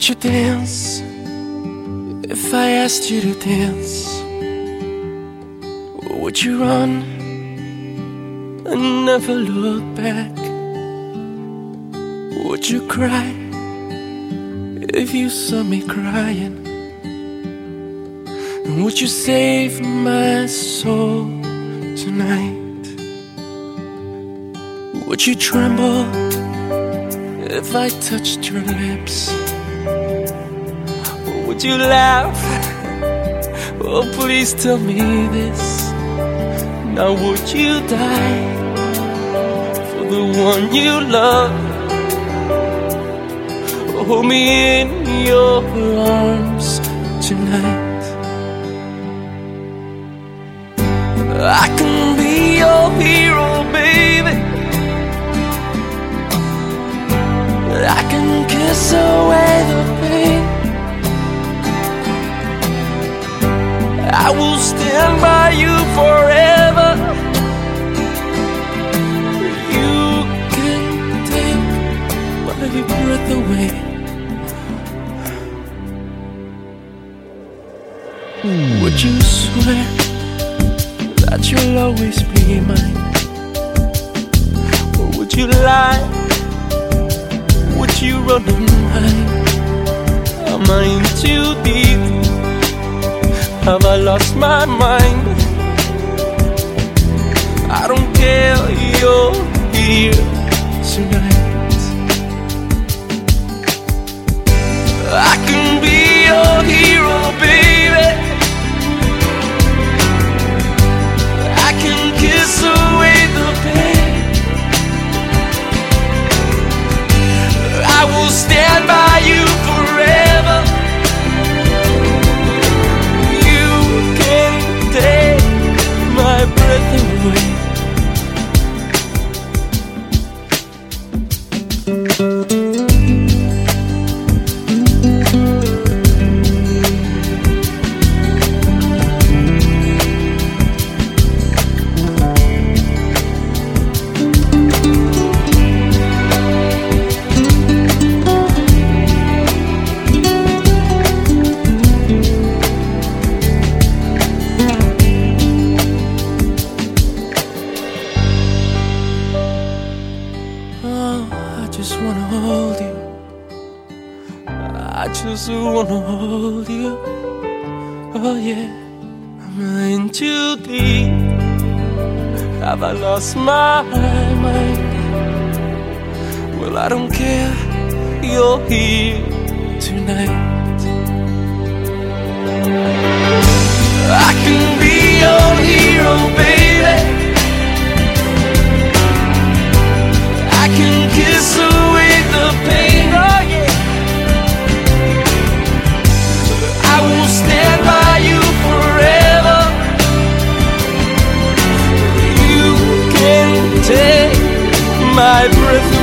Would you dance if I asked you to dance? Would you run and never look back? Would you cry if you saw me crying? And would you save my soul tonight? Would you tremble if I touched your lips? Or would you laugh? Oh, please tell me this. Now would you die for the one you love? Hold me in your arms tonight. I can be your hero, baby. I can kiss away the pain. I will stand by you forever. You can take my breath away. Would you swear that you'll always be mine? Or would you lie? Would you run and hide? Am I in too deep? Have I lost my mind? I don't care, you're here tonight. I can be your hero, baby. I can kiss away the pain. I will stand by you forever. You can take my breath away. I just wanna hold you. I just wanna hold you. Oh yeah, I'm in too deep. Have I lost my mind? Well, I don't care, you're here tonight. I can be your hero, baby. I can kiss away the pain, oh yeah. I will stand by you forever. You can take my breath